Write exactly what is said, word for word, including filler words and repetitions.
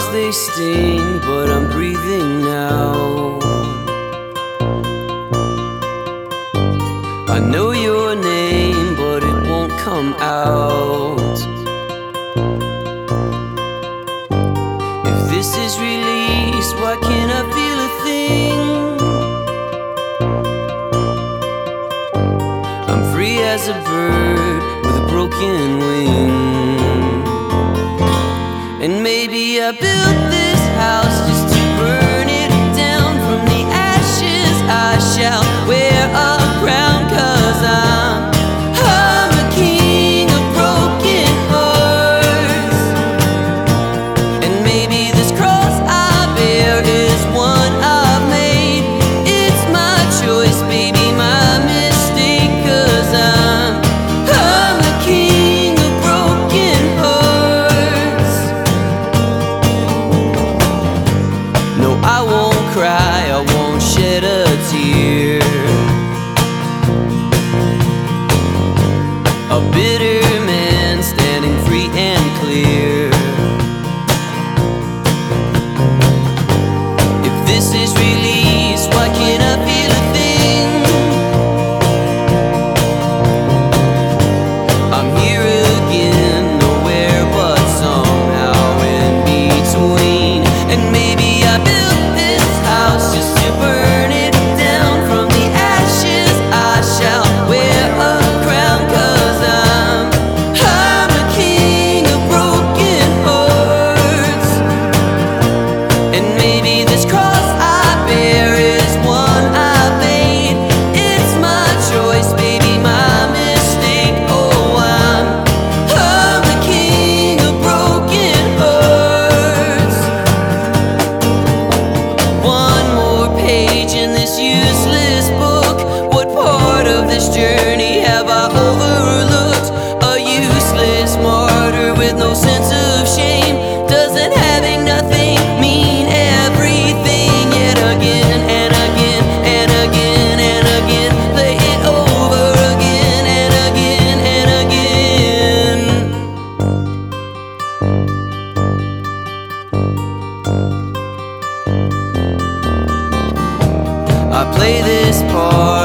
they sting, but I'm breathing now. I know your name, but it won't come out. If this is release, why can't I feel a thing? I'm free as a bird with a broken wing. And maybe I built this house just to burn it down. From the ashes I shall wear a crown, 'cause I'm, I'm the king of broken hearts. And maybe this cross I bear is one I've made. It's my choice, baby, my mistake, 'cause I'm, I'm the king of broken hearts. No, I won't cry, I won't shed a tear. A bitter man standing free and clear. If this is release, why can't I feel a thing? I'm here again, nowhere but somehow in between. And maybe I built this house just to burn it down. From the ashes I shall wear a crown, 'cause I'm, I'm the king of broken hearts. And maybe this cross I bear is one I made. It's my choice, baby, my mistake. Oh, I'm, I'm the king of broken hearts. One more page in this useless book. What part of this journey have I overlooked? A useless martyr with no sense of shame. Doesn't having nothing mean everything? Yet again and again and again and again, play it over again and again and again. I play this part